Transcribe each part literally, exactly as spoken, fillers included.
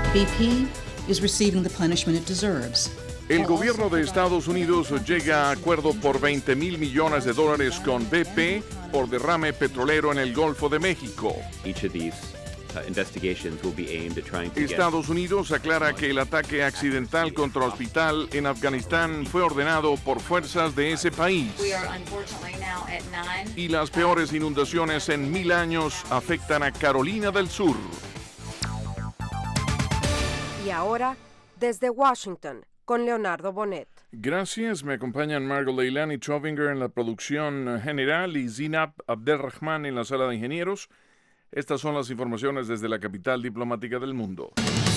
B P is receiving the punishment it deserves. El gobierno de Estados Unidos llega a acuerdo por veinte mil millones de dólares con B P por derrame petrolero en el Golfo de México. Estados Unidos aclara que el ataque accidental contra el hospital en Afganistán fue ordenado por fuerzas de ese país. Y las peores inundaciones en mil años afectan a Carolina del Sur. Y ahora, desde Washington, con Leonardo Bonet. Gracias, me acompañan Margot Leilani Trovinger en la producción general y Zinab Abdelrahman en la sala de ingenieros. Estas son las informaciones desde la capital diplomática del mundo.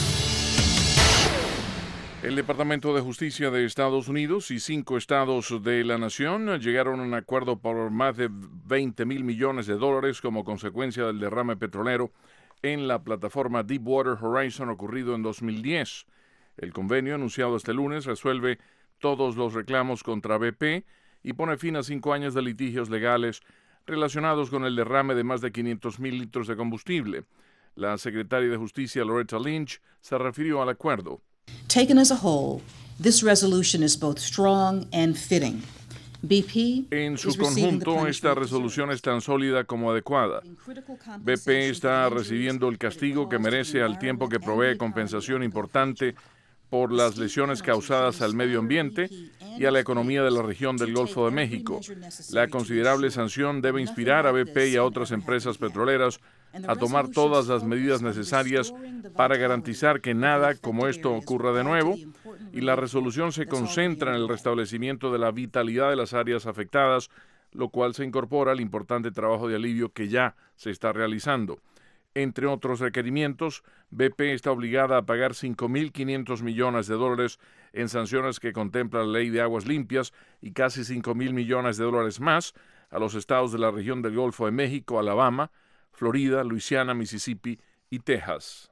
El Departamento de Justicia de Estados Unidos y cinco estados de la nación llegaron a un acuerdo por más de veinte mil millones de dólares como consecuencia del derrame petrolero en la plataforma Deepwater Horizon ocurrido en dos mil diez. El convenio, anunciado este lunes, resuelve todos los reclamos contra B P y pone fin a cinco años de litigios legales relacionados con el derrame de más de quinientos mil litros de combustible. La secretaria de Justicia, Loretta Lynch, se refirió al acuerdo. Taken as a whole, this resolution is both strong and fitting. B P en su conjunto, esta resolución es tan sólida como adecuada. B P está recibiendo el castigo que merece al tiempo que provee compensación importante por las lesiones causadas al medio ambiente y a la economía de la región del Golfo de México. La considerable sanción debe inspirar a B P y a otras empresas petroleras a tomar todas las medidas necesarias para garantizar que nada como esto ocurra de nuevo, y la resolución se concentra en el restablecimiento de la vitalidad de las áreas afectadas, lo cual se incorpora al importante trabajo de alivio que ya se está realizando. Entre otros requerimientos, B P está obligada a pagar cinco mil quinientos millones de dólares en sanciones que contempla la Ley de Aguas Limpias y casi cinco mil millones de dólares más a los estados de la región del Golfo de México, Alabama, Florida, Luisiana, Mississippi y Texas.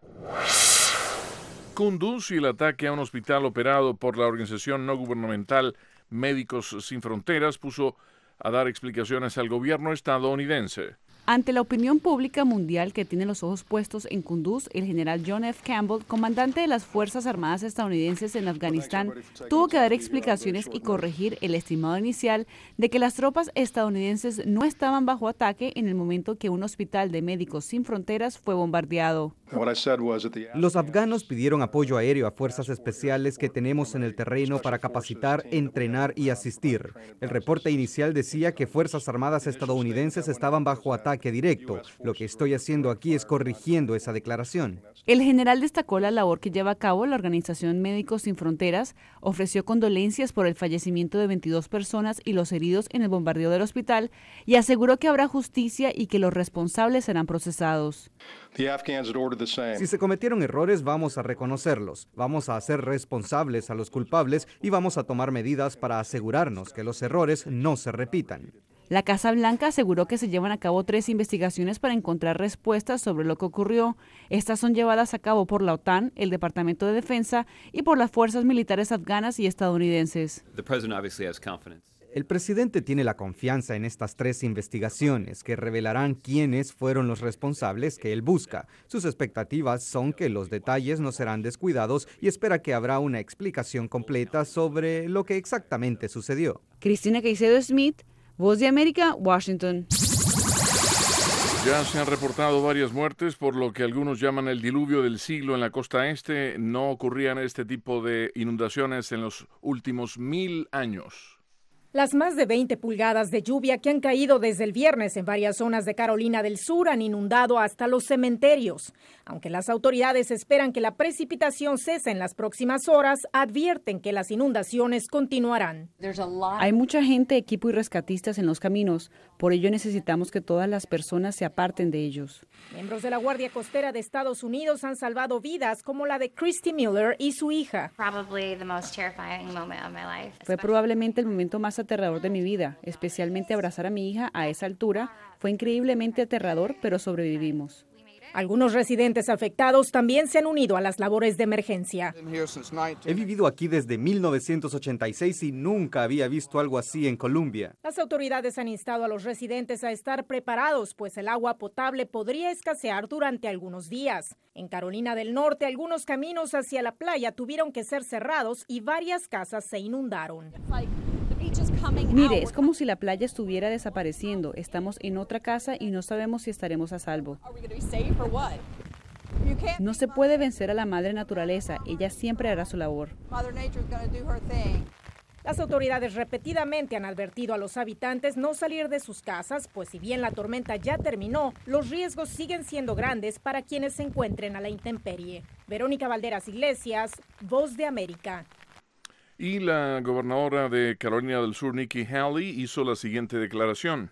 Kunduz y el ataque a un hospital operado por la organización no gubernamental Médicos Sin Fronteras puso a dar explicaciones al gobierno estadounidense. Ante la opinión pública mundial que tiene los ojos puestos en Kunduz, el general John F. Campbell, comandante de las Fuerzas Armadas estadounidenses en Afganistán, tuvo que dar explicaciones y corregir el estimado inicial de que las tropas estadounidenses no estaban bajo ataque en el momento que un hospital de Médicos Sin Fronteras fue bombardeado. Los afganos pidieron apoyo aéreo a fuerzas especiales que tenemos en el terreno para capacitar, entrenar y asistir. El reporte inicial decía que Fuerzas Armadas estadounidenses estaban bajo ataque directo. Lo que estoy haciendo aquí es corrigiendo esa declaración. El general destacó la labor que lleva a cabo la organización Médicos Sin Fronteras, ofreció condolencias por el fallecimiento de veintidós personas y los heridos en el bombardeo del hospital y aseguró que habrá justicia y que los responsables serán procesados. Si se cometieron errores, vamos a reconocerlos, vamos a hacer responsables a los culpables y vamos a tomar medidas para asegurarnos que los errores no se repitan. La Casa Blanca aseguró que se llevan a cabo tres investigaciones para encontrar respuestas sobre lo que ocurrió. Estas son llevadas a cabo por la OTAN, el Departamento de Defensa y por las fuerzas militares afganas y estadounidenses. El presidente tiene la confianza en estas tres investigaciones que revelarán quiénes fueron los responsables que él busca. Sus expectativas son que los detalles no serán descuidados y espera que habrá una explicación completa sobre lo que exactamente sucedió. Cristina Caicedo Smith, Voz de América, Washington. Ya se han reportado varias muertes por lo que algunos llaman el diluvio del siglo en la costa este. No ocurrían este tipo de inundaciones en los últimos mil años. Las más de veinte pulgadas de lluvia que han caído desde el viernes en varias zonas de Carolina del Sur han inundado hasta los cementerios. Aunque las autoridades esperan que la precipitación cese en las próximas horas, advierten que las inundaciones continuarán. Hay mucha gente, equipo y rescatistas en los caminos. Por ello necesitamos que todas las personas se aparten de ellos. Miembros de la Guardia Costera de Estados Unidos han salvado vidas, como la de Christy Miller y su hija. Fue probablemente el momento más aterrador de mi vida, especialmente abrazar a mi hija a esa altura. Fue increíblemente aterrador, pero sobrevivimos. Algunos residentes afectados también se han unido a las labores de emergencia. He vivido aquí desde mil novecientos ochenta y seis y nunca había visto algo así en Colombia. Las autoridades han instado a los residentes a estar preparados, pues el agua potable podría escasear durante algunos días. En Carolina del Norte, algunos caminos hacia la playa tuvieron que ser cerrados y varias casas se inundaron. Mire, es como si la playa estuviera desapareciendo. Estamos en otra casa y no sabemos si estaremos a salvo. No se puede vencer a la madre naturaleza. Ella siempre hará su labor. Las autoridades repetidamente han advertido a los habitantes no salir de sus casas, pues si bien la tormenta ya terminó, los riesgos siguen siendo grandes para quienes se encuentren a la intemperie. Verónica Valderas Iglesias, Voz de América. Y la gobernadora de Carolina del Sur, Nikki Haley, hizo la siguiente declaración.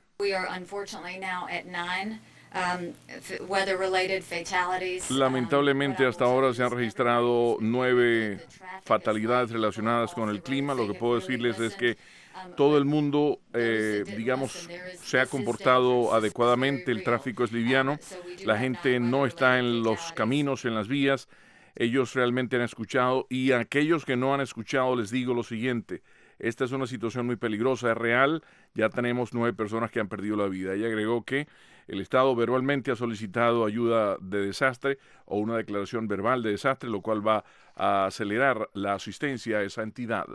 Lamentablemente hasta ahora se han registrado nueve fatalidades relacionadas con el clima. Lo que puedo decirles es que todo el mundo, eh, digamos, se ha comportado adecuadamente. El tráfico es liviano, la gente no está en los caminos, en las vías. Ellos realmente han escuchado, y a aquellos que no han escuchado les digo lo siguiente: esta es una situación muy peligrosa, es real, ya tenemos nueve personas que han perdido la vida. Ella agregó que el Estado verbalmente ha solicitado ayuda de desastre o una declaración verbal de desastre, lo cual va a acelerar la asistencia a esa entidad.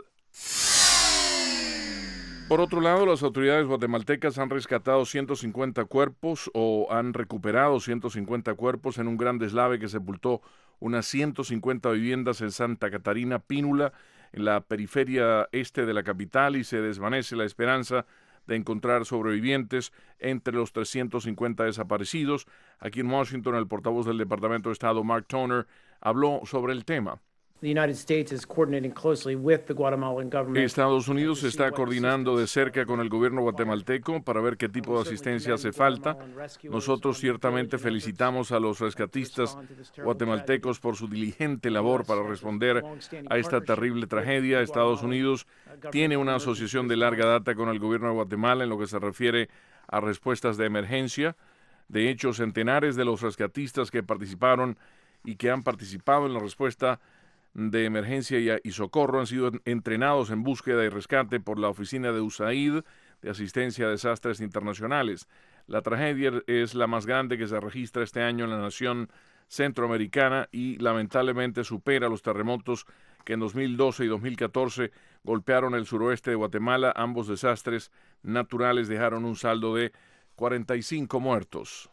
Por otro lado, las autoridades guatemaltecas han rescatado ciento cincuenta cuerpos o han recuperado ciento cincuenta cuerpos en un gran deslave que sepultó unas ciento cincuenta viviendas en Santa Catarina Pínula, en la periferia este de la capital, y se desvanece la esperanza de encontrar sobrevivientes entre los trescientos cincuenta desaparecidos. Aquí en Washington, el portavoz del Departamento de Estado, Mark Toner, habló sobre el tema. Estados Unidos está coordinando de cerca con el gobierno guatemalteco para ver qué tipo de asistencia hace falta. Nosotros ciertamente felicitamos a los rescatistas guatemaltecos por su diligente labor para responder a esta terrible tragedia. Estados Unidos tiene una asociación de larga data con el gobierno de Guatemala en lo que se refiere a respuestas de emergencia. De hecho, centenares de los rescatistas que participaron y que han participado en la respuesta de emergencia y, y socorro han sido entrenados en búsqueda y rescate por la oficina de U S A I D, de Asistencia a Desastres Internacionales. La tragedia es la más grande que se registra este año en la nación centroamericana y lamentablemente supera los terremotos que en dos mil doce y dos mil catorce golpearon el suroeste de Guatemala. Ambos desastres naturales dejaron un saldo de cuarenta y cinco muertos.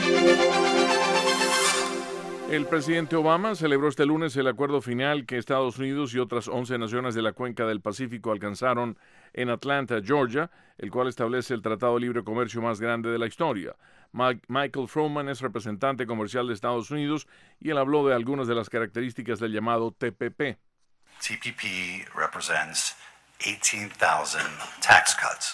El presidente Obama celebró este lunes el acuerdo final que Estados Unidos y otras once naciones de la cuenca del Pacífico alcanzaron en Atlanta, Georgia, el cual establece el tratado de libre comercio más grande de la historia. Mike, Michael Froman es representante comercial de Estados Unidos y él habló de algunas de las características del llamado T P P. T P P represents eighteen thousand tax cuts.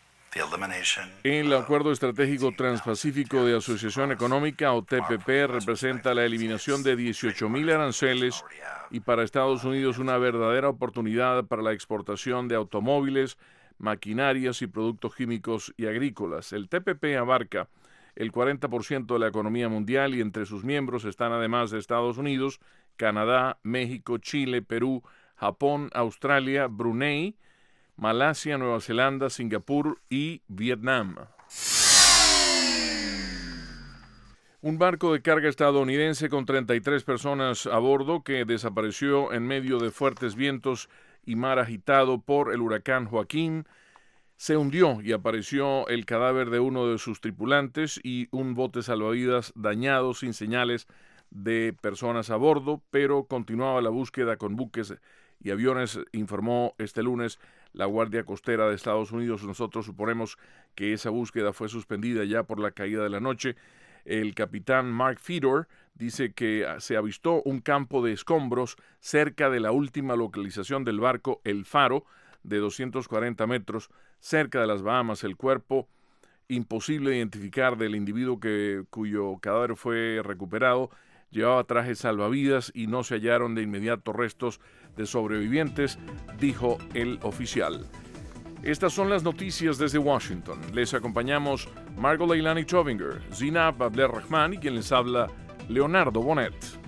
El Acuerdo Estratégico Transpacífico de Asociación Económica, o T P P, representa la eliminación de dieciocho mil aranceles y para Estados Unidos una verdadera oportunidad para la exportación de automóviles, maquinarias y productos químicos y agrícolas. El T P P abarca el cuarenta por ciento de la economía mundial y entre sus miembros están, además de Estados Unidos, Canadá, México, Chile, Perú, Japón, Australia, Brunei, Malasia, Nueva Zelanda, Singapur y Vietnam. Un barco de carga estadounidense con treinta y tres personas a bordo que desapareció en medio de fuertes vientos y mar agitado por el huracán Joaquín se hundió y apareció el cadáver de uno de sus tripulantes y un bote salvavidas dañado sin señales de personas a bordo, pero continuaba la búsqueda con buques y aviones, informó este lunes la Guardia Costera de Estados Unidos. Nosotros suponemos que esa búsqueda fue suspendida ya por la caída de la noche. El capitán Mark Fedor dice que se avistó un campo de escombros cerca de la última localización del barco, El Faro, de doscientos cuarenta metros, cerca de las Bahamas. El cuerpo imposible de identificar del individuo que, cuyo cadáver fue recuperado llevaba trajes salvavidas y no se hallaron de inmediato restos de sobrevivientes, dijo el oficial. Estas son las noticias desde Washington. Les acompañamos Margot Leilani Chovinger, Zinab Abderrahman y quien les habla, Leonardo Bonet.